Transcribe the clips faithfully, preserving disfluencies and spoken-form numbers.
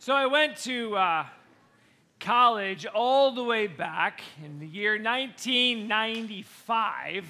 So I went to uh, college all the way back in the year nineteen ninety-five.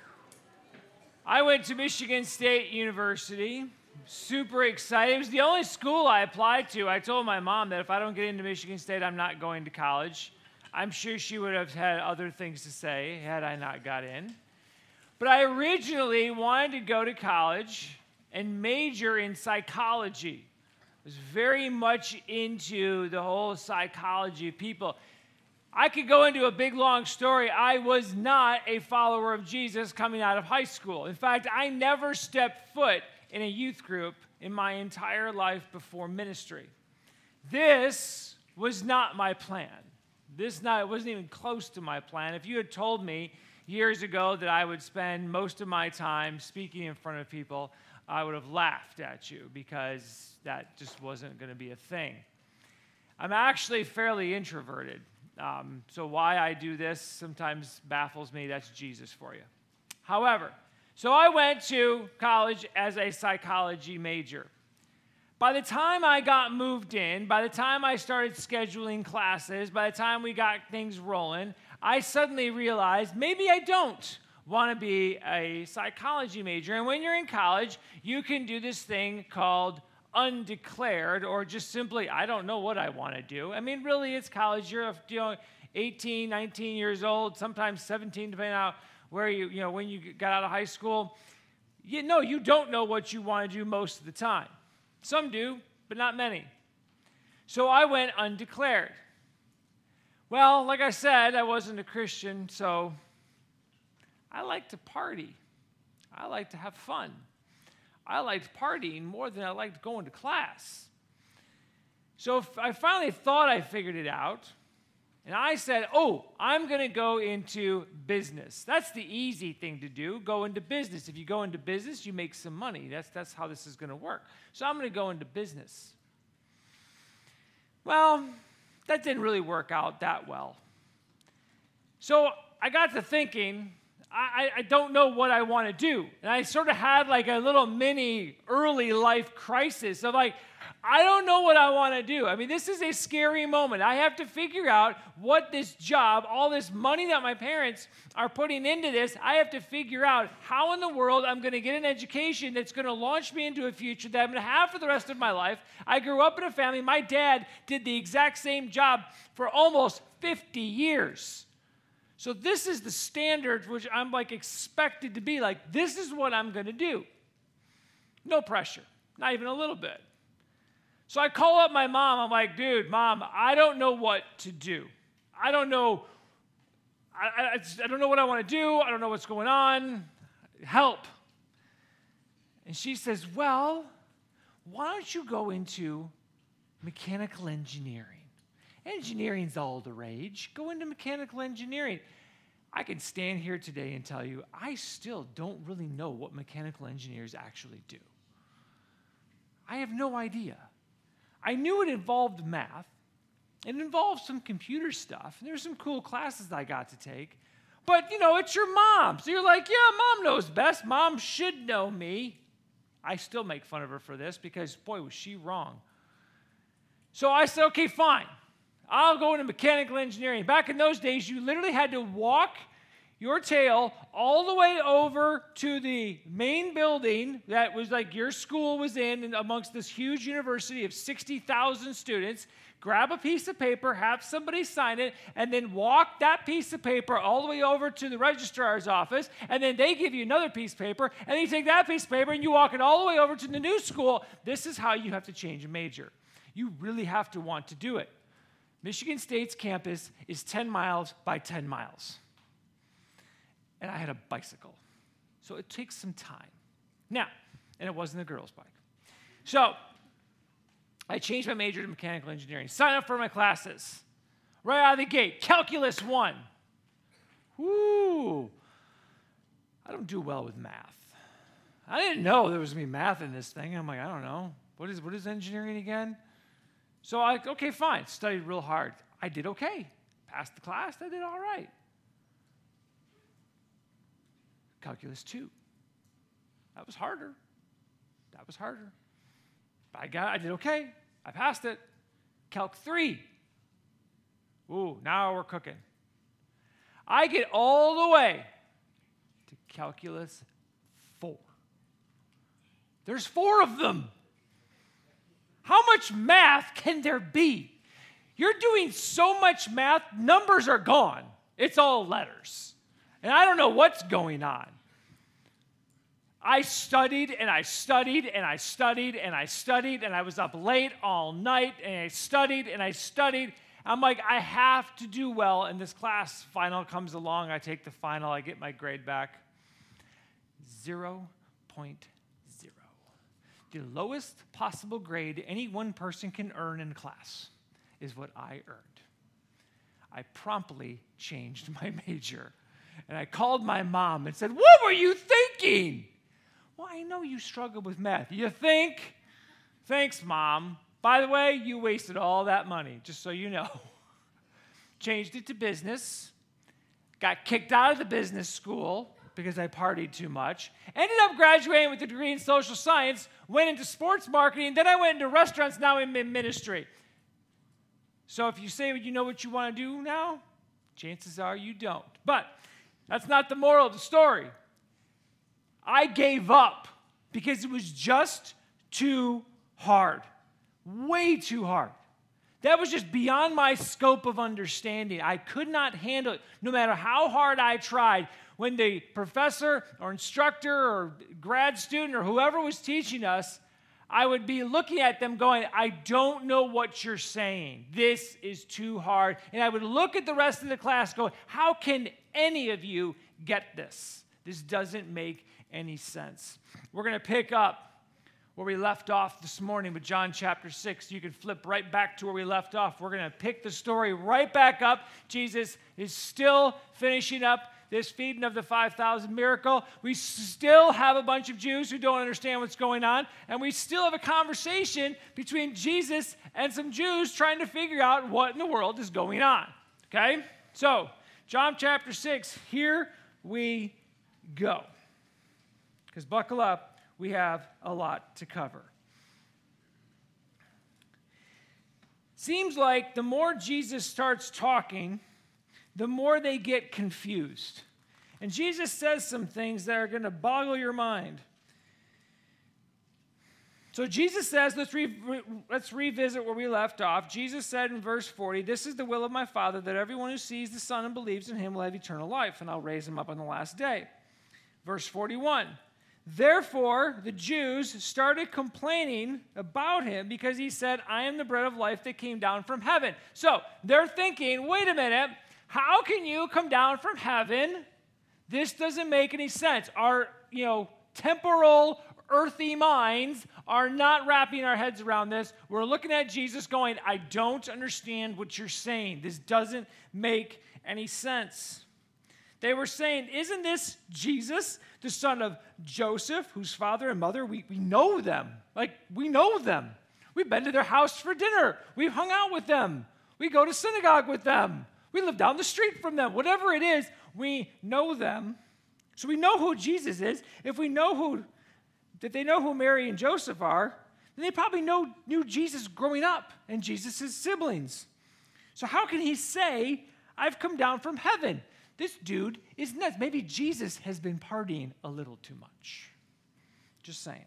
I went to Michigan State University. Super excited. It was the only school I applied to. I told my mom that if I don't get into Michigan State, I'm not going to college. I'm sure she would have had other things to say had I not got in. But I originally wanted to go to college and major in psychology. I was very much into the whole psychology of people. I could go into a big, long story. I was not a follower of Jesus coming out of high school. In fact, I never stepped foot in a youth group in my entire life before ministry. This was not my plan. This not, it wasn't even close to my plan. If you had told me years ago that I would spend most of my time speaking in front of people, I would have laughed at you because that just wasn't going to be a thing. I'm actually fairly introverted. Um, so why I do this sometimes baffles me. That's Jesus for you. However, so I went to college as a psychology major. By the time I got moved in, by the time I started scheduling classes, by the time we got things rolling, I suddenly realized maybe I don't want to be a psychology major. And when you're in college, you can do this thing called undeclared, or just simply, I don't know what I want to do. I mean, really, it's college. You're, you know, eighteen, nineteen years old, sometimes seventeen, depending on where you, you know, when you got out of high school. You know, you don't know what you want to do most of the time. Some do, but not many. So I went undeclared. Well, like I said, I wasn't a Christian, so I like to party. I like to have fun. I liked partying more than I liked going to class. So I finally thought I figured it out, and I said, oh, I'm going to go into business. That's the easy thing to do, go into business. If you go into business, you make some money. That's, that's how this is going to work. So I'm going to go into business. Well, that didn't really work out that well. So I got to thinking, I, I don't know what I want to do. And I sort of had like a little mini early life crisis of like, I don't know what I want to do. I mean, this is a scary moment. I have to figure out what this job, all this money that my parents are putting into this, I have to figure out how in the world I'm going to get an education that's going to launch me into a future that I'm going to have for the rest of my life. I grew up in a family. My dad did the exact same job for almost fifty years. So this is the standard which I'm like expected to be like, this is what I'm going to do. No pressure, not even a little bit. So I call up my mom. I'm like, dude, mom, I don't know what to do. I don't know. I, I, I don't know what I want to do. I don't know what's going on. Help. And she says, well, why don't you go into mechanical engineering? Engineering's all the rage. Go into mechanical engineering. I can stand here today and tell you, I still don't really know what mechanical engineers actually do. I have no idea. I knew it involved math. It involved some computer stuff. And there's some cool classes I got to take. But, you know, it's your mom. So you're like, yeah, mom knows best. Mom should know me. I still make fun of her for this because, boy, was she wrong. So I said, okay, fine. I'll go into mechanical engineering. Back in those days, you literally had to walk your tail all the way over to the main building that was like your school was in, and amongst this huge university of sixty thousand students, grab a piece of paper, have somebody sign it, and then walk that piece of paper all the way over to the registrar's office, and then they give you another piece of paper, and then you take that piece of paper and you walk it all the way over to the new school. This is how you have to change a major. You really have to want to do it. Michigan State's campus is ten miles by ten miles. And I had a bicycle. So it takes some time. Now, and it wasn't a girl's bike. So I changed my major to mechanical engineering. Sign up for my classes. Right out of the gate, Calculus one. Woo! I don't do well with math. I didn't know there was going to be math in this thing. I'm like, I don't know. What is, what is engineering again? So I, okay, fine. Studied real hard. I did okay. Passed the class. I did all right. Calculus two. That was harder. That was harder. But I got, I did okay. I passed it. Calc three. Ooh, now we're cooking. I get all the way to calculus four. There's four of them. How much math can there be? You're doing so much math, numbers are gone. It's all letters. And I don't know what's going on. I studied and I studied and I studied and I studied and I was up late all night and I studied and I studied. I'm like, I have to do well. And this class final comes along. I take the final. I get my grade back. zero point zero. The lowest possible grade any one person can earn in class is what I earned. I promptly changed my major. And I called my mom and said, what were you thinking? Well, I know you struggle with math. You think? Thanks, Mom. By the way, you wasted all that money, just so you know. Changed it to business. Got kicked out of the business school because I partied too much. Ended up graduating with a degree in social science. Went into sports marketing. Then I went into restaurants, now I'm in ministry. So if you say you know what you want to do now, chances are you don't. But that's not the moral of the story. I gave up because it was just too hard. Way too hard. That was just beyond my scope of understanding. I could not handle it, no matter how hard I tried. When the professor or instructor or grad student or whoever was teaching us, I would be looking at them going, I don't know what you're saying. This is too hard. And I would look at the rest of the class going, how can any of you get this? This doesn't make any sense. We're going to pick up where we left off this morning with John chapter six. You can flip right back to where we left off. We're going to pick the story right back up. Jesus is still finishing up this feeding of the five thousand miracle. We still have a bunch of Jews who don't understand what's going on, and we still have a conversation between Jesus and some Jews trying to figure out what in the world is going on. Okay? So, John chapter six, here we go. Because buckle up, we have a lot to cover. Seems like the more Jesus starts talking, the more they get confused. And Jesus says some things that are going to boggle your mind. So Jesus says, let's, re- let's revisit where we left off. Jesus said in verse forty, this is the will of my Father, that everyone who sees the Son and believes in him will have eternal life, and I'll raise him up on the last day. Verse forty-one, therefore the Jews started complaining about him because he said, I am the bread of life that came down from heaven. So they're thinking, wait a minute, how can you come down from heaven? This doesn't make any sense. Our, you know, temporal, earthy minds are not wrapping our heads around this. We're looking at Jesus going, I don't understand what you're saying. This doesn't make any sense. They were saying, isn't this Jesus, the son of Joseph, whose father and mother, we, we know them. Like, we know them. We've been to their house for dinner. We've hung out with them. We go to synagogue with them. We live down the street from them. Whatever it is, we know them. So we know who Jesus is. If we know who, if they know who Mary and Joseph are, then they probably know, knew Jesus growing up and Jesus' siblings. So how can he say, I've come down from heaven? This dude is nuts. Maybe Jesus has been partying a little too much. Just saying.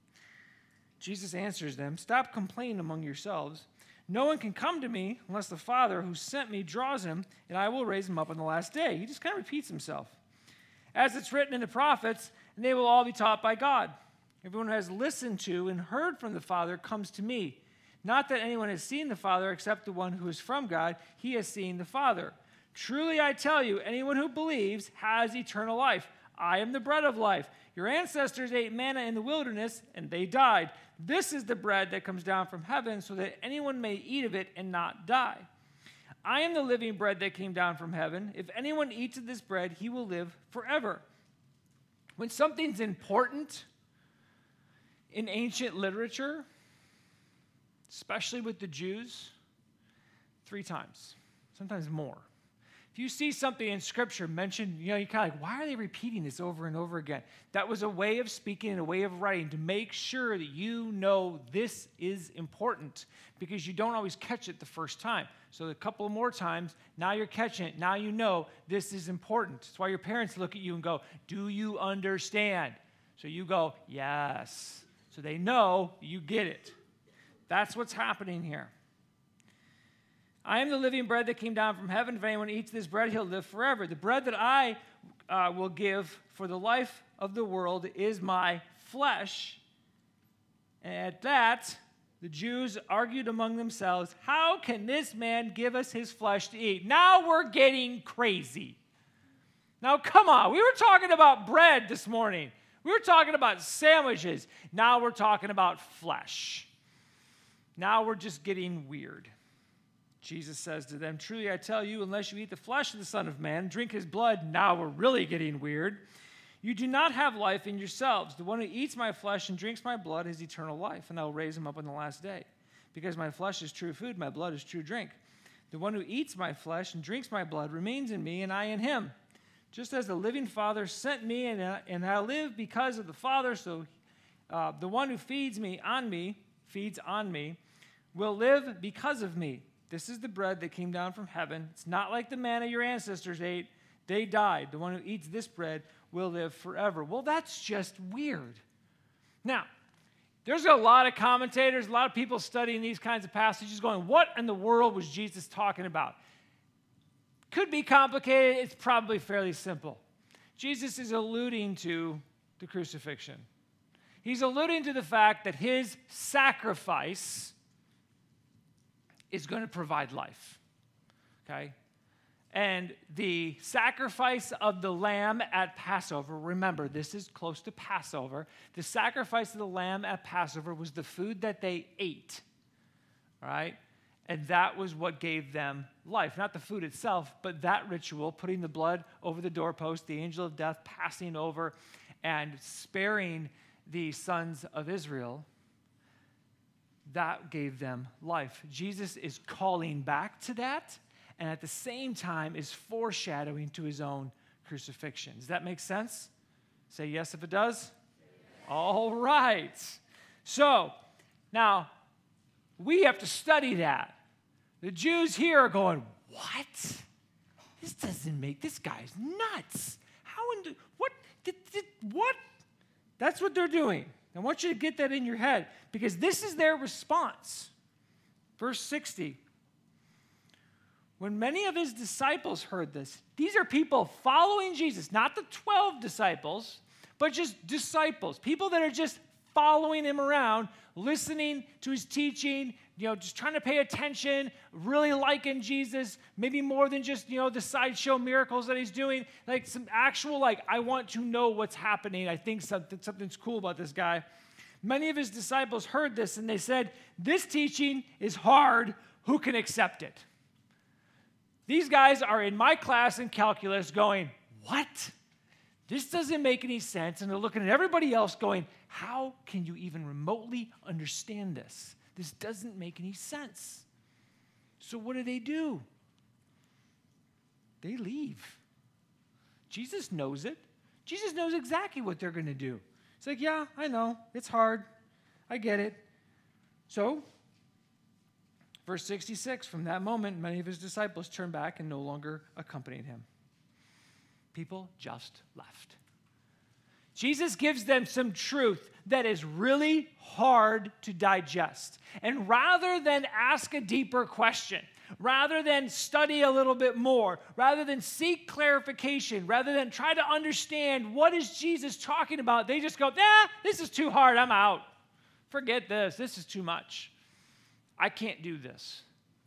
Jesus answers them, stop complaining among yourselves. No one can come to me unless the Father who sent me draws him, and I will raise him up on the last day. He just kind of repeats himself. As it's written in the prophets, and they will all be taught by God. Everyone who has listened to and heard from the Father comes to me. Not that anyone has seen the Father except the one who is from God. He has seen the Father. Truly I tell you, anyone who believes has eternal life. I am the bread of life. Your ancestors ate manna in the wilderness, and they died. This is the bread that comes down from heaven, so that anyone may eat of it and not die. I am the living bread that came down from heaven. If anyone eats of this bread, he will live forever. When something's important in ancient literature, especially with the Jews, three times, sometimes more. If you see something in Scripture mentioned, you know, you're kind of like, why are they repeating this over and over again? That was a way of speaking and a way of writing to make sure that you know this is important, because you don't always catch it the first time. So a couple more times, now you're catching it. Now you know this is important. That's why your parents look at you and go, do you understand? So you go, yes. So they know you get it. That's what's happening here. I am the living bread that came down from heaven. If anyone eats this bread, he'll live forever. The bread that I uh, will give for the life of the world is my flesh. And at that, the Jews argued among themselves, how can this man give us his flesh to eat? Now we're getting crazy. Now, come on. We were talking about bread this morning. We were talking about sandwiches. Now we're talking about flesh. Now we're just getting weird. Jesus says to them, truly I tell you, unless you eat the flesh of the Son of Man, drink his blood, now we're really getting weird, you do not have life in yourselves. The one who eats my flesh and drinks my blood has eternal life, and I will raise him up on the last day. Because my flesh is true food, my blood is true drink. The one who eats my flesh and drinks my blood remains in me, and I in him. Just as the living Father sent me, and I, and I live because of the Father, so uh, the one who feeds me on me, feeds on me, will live because of me. This is the bread that came down from heaven. It's not like the manna your ancestors ate. They died. The one who eats this bread will live forever. Well, that's just weird. Now, there's a lot of commentators, a lot of people studying these kinds of passages going, what in the world was Jesus talking about? Could be complicated. It's probably fairly simple. Jesus is alluding to the crucifixion. He's alluding to the fact that his sacrifice is going to provide life, okay? And the sacrifice of the lamb at Passover, remember, this is close to Passover. The sacrifice of the lamb at Passover was the food that they ate, right? And that was what gave them life. Not the food itself, but that ritual, putting the blood over the doorpost, the angel of death passing over and sparing the sons of Israel. That gave them life. Jesus is calling back to that, and at the same time is foreshadowing to his own crucifixion. Does that make sense? Say yes if it does. Yes. All right. So, now, we have to study that. The Jews here are going, what? This doesn't make, this guy's nuts. How in the, what, did, did, what? That's what they're doing. I want you to get that in your head, because this is their response. Verse sixty. When many of his disciples heard this, these are people following Jesus, not the twelve disciples, but just disciples, people that are just following him around, listening to his teaching, you know, just trying to pay attention, really liking Jesus, maybe more than just, you know, the sideshow miracles that he's doing, like some actual, like, I want to know what's happening. I think something, something's cool about this guy. Many of his disciples heard this, and they said, this teaching is hard. Who can accept it? These guys are in my class in calculus going, what? This doesn't make any sense. And they're looking at everybody else going, how can you even remotely understand this? This doesn't make any sense. So what do they do? They leave. Jesus knows it. Jesus knows exactly what they're going to do. It's like, yeah, I know. It's hard. I get it. So, verse sixty-six, from that moment, many of his disciples turned back and no longer accompanied him. People just left. Jesus gives them some truth that is really hard to digest. And rather than ask a deeper question, rather than study a little bit more, rather than seek clarification, rather than try to understand what is Jesus talking about, they just go, nah, this is too hard, I'm out. Forget this, this is too much. I can't do this.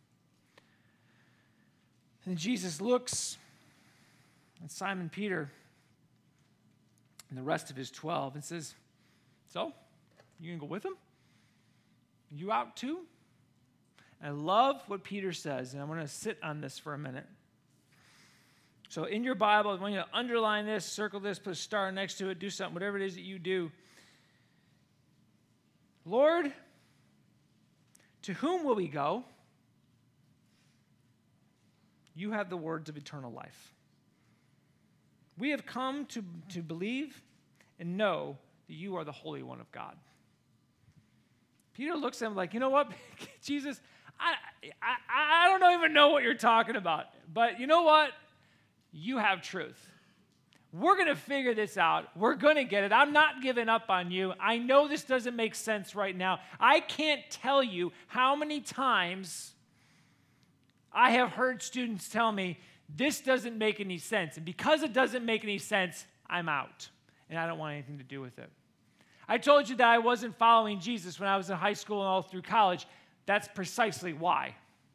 And Jesus looks at Simon Peter and the rest of his twelve and says, so, you going to go with him? You out too? I love what Peter says, and I want to sit on this for a minute. So in your Bible, I want you to underline this, circle this, put a star next to it, do something, whatever it is that you do. Lord, to whom will we go? you have the words of eternal life. We have come to, to believe and know that you are the Holy One of God. Peter looks at him like, you know what, Jesus, I, I, I don't even know what you're talking about, but you know what? You have truth. We're going to figure this out. We're going to get it. I'm not giving up on you. I know this doesn't make sense right now. I can't tell you how many times I have heard students tell me, this doesn't make any sense. And because it doesn't make any sense, I'm out. And I don't want anything to do with it. I told you that I wasn't following Jesus when I was in high school and all through college. That's precisely why.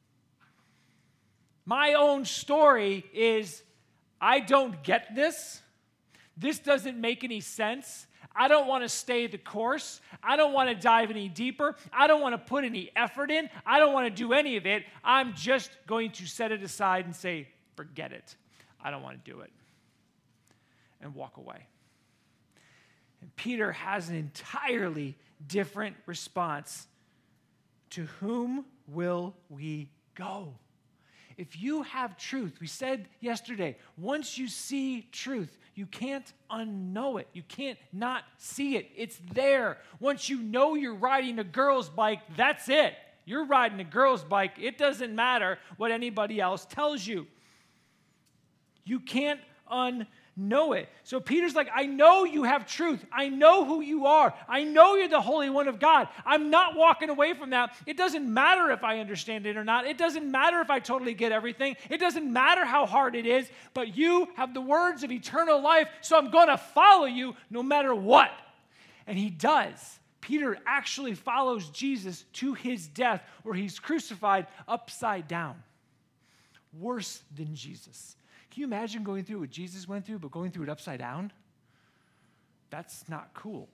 My own story is, I don't get this. This doesn't make any sense. I don't want to stay the course. I don't want to dive any deeper. I don't want to put any effort in. I don't want to do any of it. I'm just going to set it aside and say, forget it. I don't want to do it. And walk away. And Peter has an entirely different response. To whom will we go? If you have truth, we said yesterday, once you see truth, you can't unknow it. You can't not see it. It's there. Once you know you're riding a girl's bike, that's it. You're riding a girl's bike. It doesn't matter what anybody else tells you. You can't unknow it. So Peter's like, I know you have truth. I know who you are. I know you're the Holy One of God. I'm not walking away from that. It doesn't matter if I understand it or not. It doesn't matter if I totally get everything. It doesn't matter how hard it is, but you have the words of eternal life, so I'm going to follow you no matter what. And he does. Peter actually follows Jesus to his death, where he's crucified upside down. Worse than Jesus. Can you imagine going through what Jesus went through, but going through it upside down? That's not cool.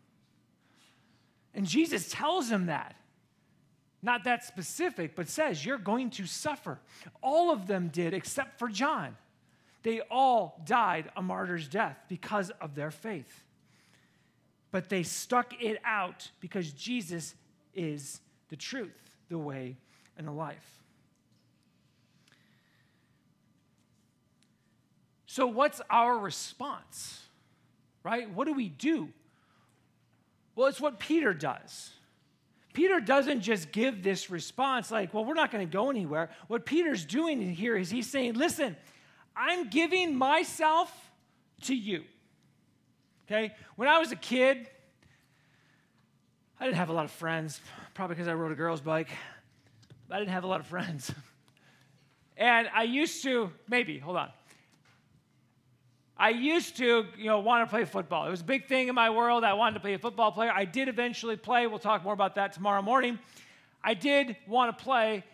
And Jesus tells him that. Not that specific, but says, you're going to suffer. All of them did, except for John. They all died a martyr's death because of their faith. But they stuck it out because Jesus is the truth, the way, and the life. So what's our response, right? What do we do? Well, it's what Peter does. Peter doesn't just give this response like, well, we're not going to go anywhere. What Peter's doing here is he's saying, listen, I'm giving myself to you, okay? When I was a kid, I didn't have a lot of friends, probably because I rode a girl's bike. I didn't have a lot of friends. And I used to, maybe, hold on. I used to, you know, want to play football. It was a big thing in my world. I wanted to be a football player. I did eventually play. We'll talk more about that tomorrow morning. I did want to play,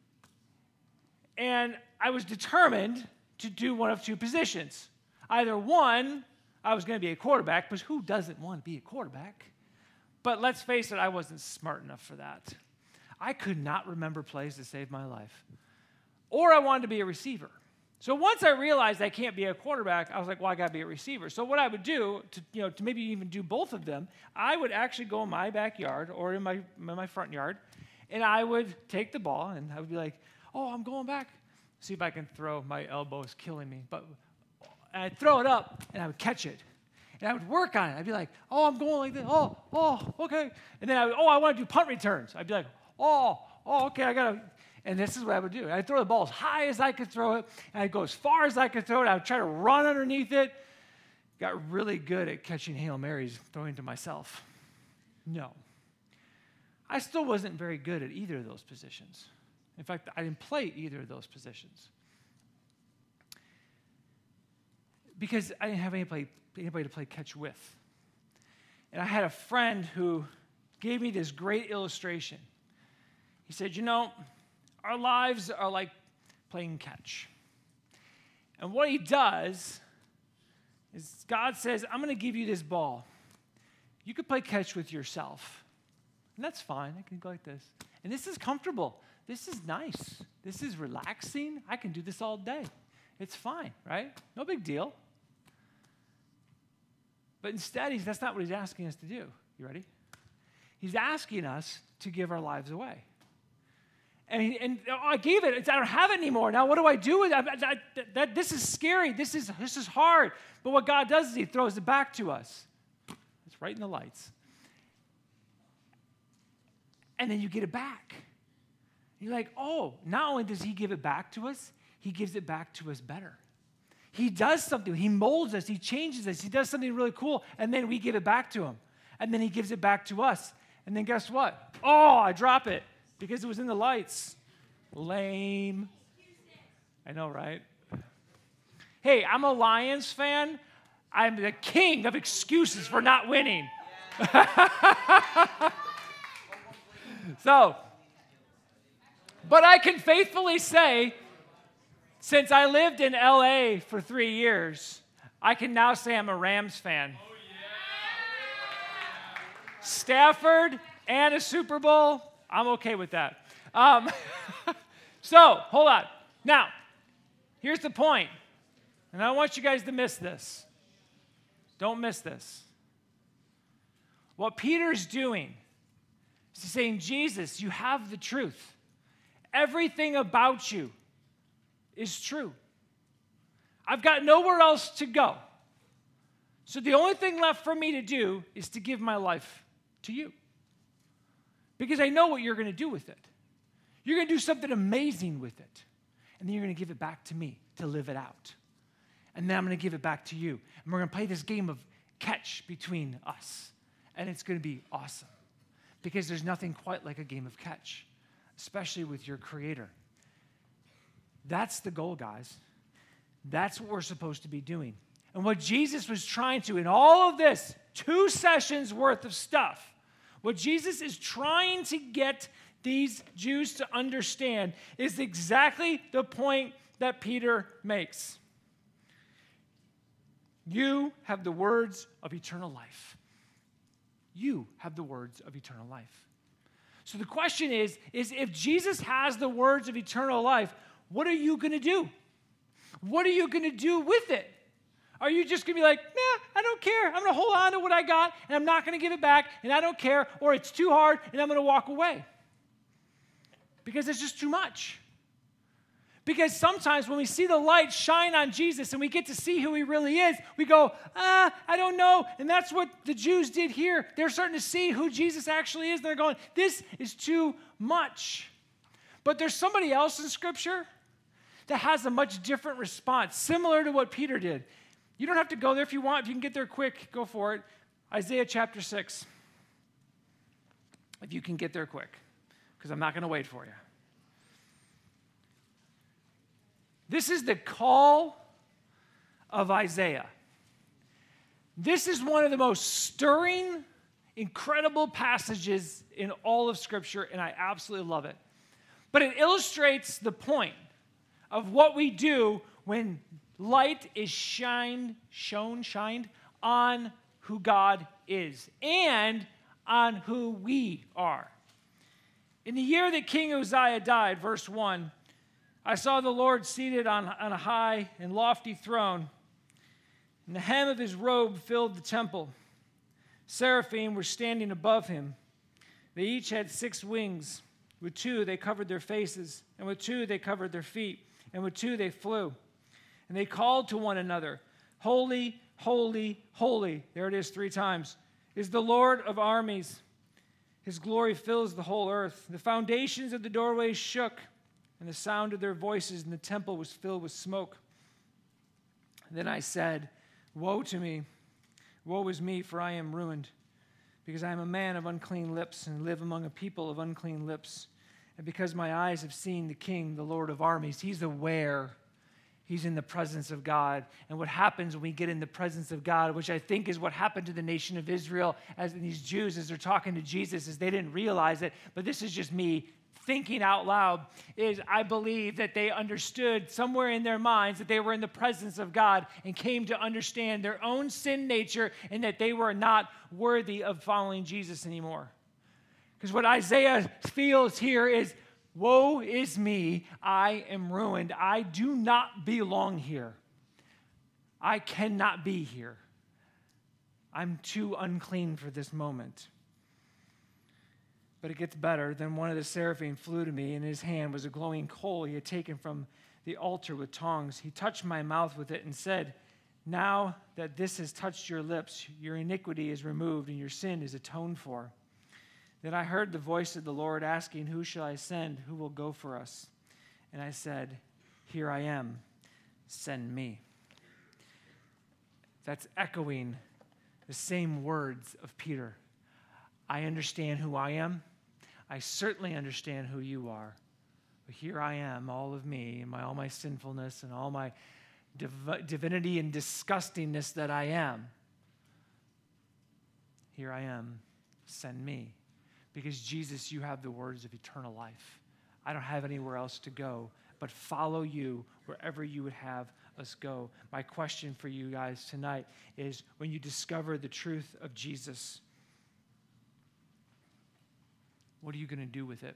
and I was determined to do one of two positions. Either one, I was going to be a quarterback, because who doesn't want to be a quarterback? But let's face it, I wasn't smart enough for that. I could not remember plays to save my life. Or I wanted to be a receiver. So once I realized I can't be a quarterback, I was like, well, I got to be a receiver. So what I would do, to, you know, to maybe even do both of them, I would actually go in my backyard or in my, in my front yard, and I would take the ball, and I would be like, oh, I'm going back. See if I can throw. My elbow is killing me. But and I'd throw it up, and I would catch it. And I would work on it. I'd be like, oh, I'm going like this. Oh, oh, okay. And then I would, oh, I want to do punt returns. I'd be like, oh, oh, okay, I got to. And this is what I would do. I'd throw the ball as high as I could throw it, and I'd go as far as I could throw it. I would try to run underneath it. Got really good at catching Hail Marys, throwing to myself. No. I still wasn't very good at either of those positions. In fact, I didn't play either of those positions. Because I didn't have anybody, anybody to play catch with. And I had a friend who gave me this great illustration. He said, you know, our lives are like playing catch. And what he does is God says, I'm going to give you this ball. You could play catch with yourself. And that's fine. I can go like this. And this is comfortable. This is nice. This is relaxing. I can do this all day. It's fine, right? No big deal. But instead, he's, that's not what he's asking us to do. You ready? He's asking us to give our lives away. And, and oh, I gave it. I don't have it anymore. Now what do I do with it? I, I, that, this is scary. This is, this is hard. But what God does is he throws it back to us. It's right in the lights. And then you get it back. You're like, oh, not only does he give it back to us, he gives it back to us better. He does something. He molds us. He changes us. He does something really cool. And then we give it back to him. And then he gives it back to us. And then guess what? Oh, I drop it because it was in the lights. Lame. I know, right? Hey, I'm a Lions fan. I'm the king of excuses for not winning. So, but I can faithfully say, since I lived in L A for three years, I can now say I'm a Rams fan. Oh, yeah. Stafford and a Super Bowl, I'm okay with that. Um, so, hold on. Now, here's the point, and I don't want you guys to miss this. Don't miss this. What Peter's doing is he's saying, Jesus, you have the truth. Everything about you is true. I've got nowhere else to go. So the only thing left for me to do is to give my life to you. Because I know what you're going to do with it. You're going to do something amazing with it. And then you're going to give it back to me to live it out. And then I'm going to give it back to you. And we're going to play this game of catch between us. And it's going to be awesome. Because there's nothing quite like a game of catch, especially with your Creator. That's the goal, guys. That's what we're supposed to be doing. And what Jesus was trying to, in all of this, two sessions worth of stuff, what Jesus is trying to get these Jews to understand is exactly the point that Peter makes. You have the words of eternal life. You have the words of eternal life. So the question is, is if Jesus has the words of eternal life, what are you going to do? What are you going to do with it? Are you just going to be like, nah, I don't care. I'm going to hold on to what I got, and I'm not going to give it back, and I don't care, or it's too hard, and I'm going to walk away? Because it's just too much. Because sometimes when we see the light shine on Jesus and we get to see who he really is, we go, ah, I don't know. And that's what the Jews did here. They're starting to see who Jesus actually is. They're going, this is too much. But there's somebody else in Scripture that has a much different response, similar to what Peter did. You don't have to go there if you want. If you can get there quick, go for it. Isaiah chapter six. If you can get there quick, because I'm not going to wait for you. This is the call of Isaiah. This is one of the most stirring, incredible passages in all of Scripture, and I absolutely love it. But it illustrates the point of what we do when light is shined, shone, shined on who God is and on who we are. In the year that King Uzziah died, verse one, I saw the Lord seated on, on a high and lofty throne, and the hem of his robe filled the temple. Seraphim were standing above him. They each had six wings. With two they covered their faces, and with two they covered their feet, and with two they flew. And they called to one another, Holy, holy, holy, there it is three times, is the Lord of armies. His glory fills the whole earth. The foundations of the doorways shook, and the sound of their voices in the temple was filled with smoke. Then I said, Woe to me, woe is me, for I am ruined, because I am a man of unclean lips and live among a people of unclean lips. And because my eyes have seen the King, the Lord of armies. He's aware. He's in the presence of God. And what happens when we get in the presence of God, which I think is what happened to the nation of Israel as these Jews, as they're talking to Jesus, is they didn't realize it, but this is just me thinking out loud, is I believe that they understood somewhere in their minds that they were in the presence of God and came to understand their own sin nature and that they were not worthy of following Jesus anymore. Because what Isaiah feels here is, woe is me, I am ruined. I do not belong here. I cannot be here. I'm too unclean for this moment. But it gets better. Then one of the seraphim flew to me, and in his hand was a glowing coal he had taken from the altar with tongs. He touched my mouth with it and said, "Now that this has touched your lips, your iniquity is removed and your sin is atoned for." Then I heard the voice of the Lord asking, "Who shall I send? Who will go for us?" And I said, "Here I am. Send me." That's echoing the same words of Peter. I understand who I am. I certainly understand who you are. But here I am, all of me, and my, all my sinfulness and all my div- divinity and disgustingness that I am. Here I am. Send me. Because Jesus, you have the words of eternal life. I don't have anywhere else to go but follow you wherever you would have us go. My question for you guys tonight is, when you discover the truth of Jesus, what are you going to do with it?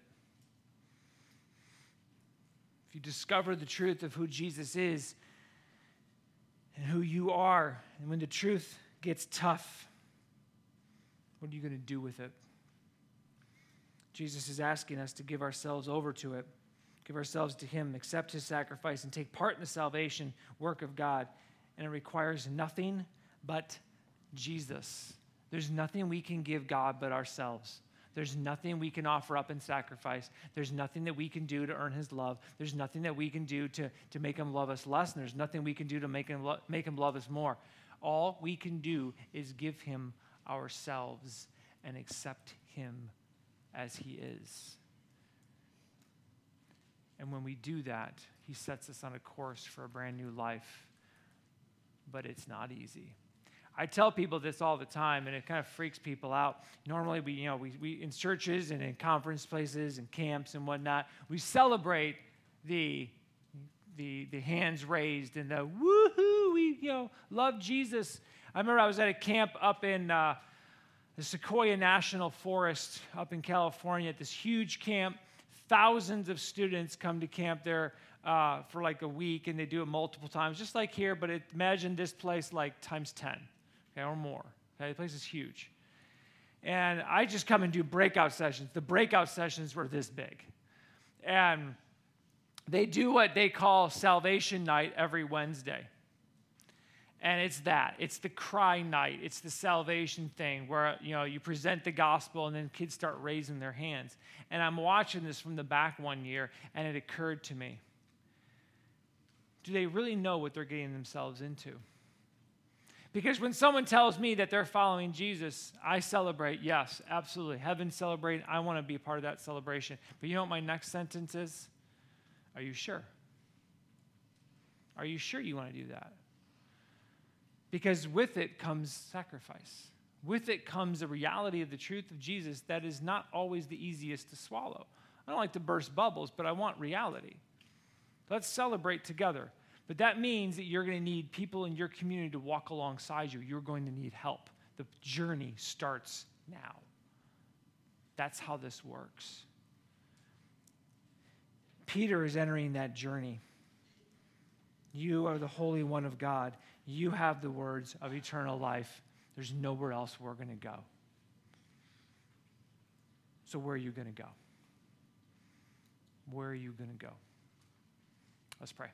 If you discover the truth of who Jesus is and who you are, and when the truth gets tough, what are you going to do with it? Jesus is asking us to give ourselves over to it, give ourselves to him, accept his sacrifice, and take part in the salvation work of God. And it requires nothing but Jesus. There's nothing we can give God but ourselves. There's nothing we can offer up in sacrifice. There's nothing that we can do to earn his love. There's nothing that we can do to, to make him love us less, and there's nothing we can do to make him, lo- make him love us more. All we can do is give him ourselves and accept him as he is. And when we do that, he sets us on a course for a brand new life. But it's not easy. I tell people this all the time, and it kind of freaks people out. Normally, we, you know, we, we in churches and in conference places and camps and whatnot, we celebrate the, the, the hands raised and the woohoo, we, you know, love Jesus. I remember I was at a camp up in uh, the Sequoia National Forest up in California at this huge camp. Thousands of students come to camp there uh, for like a week, and they do it multiple times, just like here, but it, imagine this place like times ten. Okay, or more. Okay, the place is huge. And I just come and do breakout sessions. The breakout sessions were this big. And they do what they call Salvation Night every Wednesday. And it's that. It's the cry night. It's the salvation thing where, you know, you present the gospel and then kids start raising their hands. And I'm watching this from the back one year, and it occurred to me, do they really know what they're getting themselves into? Because when someone tells me that they're following Jesus, I celebrate. Yes, absolutely. Heaven celebrate. I want to be a part of that celebration. But you know what my next sentence is? Are you sure? Are you sure you want to do that? Because with it comes sacrifice. With it comes the reality of the truth of Jesus that is not always the easiest to swallow. I don't like to burst bubbles, but I want reality. Let's celebrate together. But that means that you're going to need people in your community to walk alongside you. You're going to need help. The journey starts now. That's how this works. Peter is entering that journey. You are the Holy One of God. You have the words of eternal life. There's nowhere else we're going to go. So where are you going to go? Where are you going to go? Let's pray.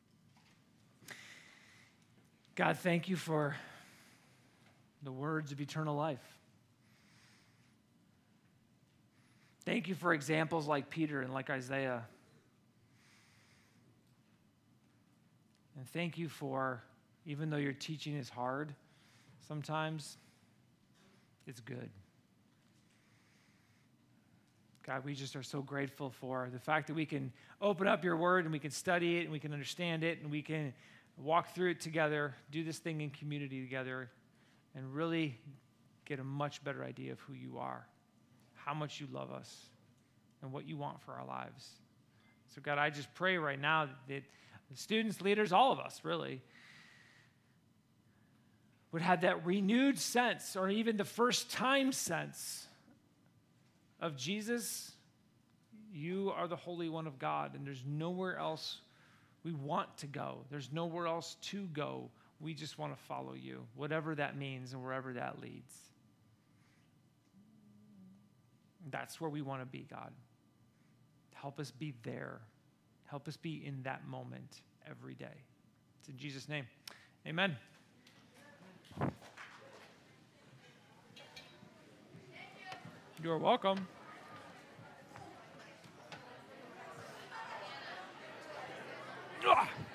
God, thank you for the words of eternal life. Thank you for examples like Peter and like Isaiah. And thank you for, even though your teaching is hard, sometimes it's good. God, we just are so grateful for the fact that we can open up your word and we can study it and we can understand it and we can walk through it together, do this thing in community together, and really get a much better idea of who you are, how much you love us, and what you want for our lives. So God, I just pray right now that the students, leaders, all of us really, would have that renewed sense, or even the first time sense of Jesus, you are the Holy One of God, and there's nowhere else we want to go. There's nowhere else to go. We just want to follow you, whatever that means and wherever that leads. That's where we want to be, God. Help us be there. Help us be in that moment every day. It's in Jesus' name. Amen. You're welcome. Ugh.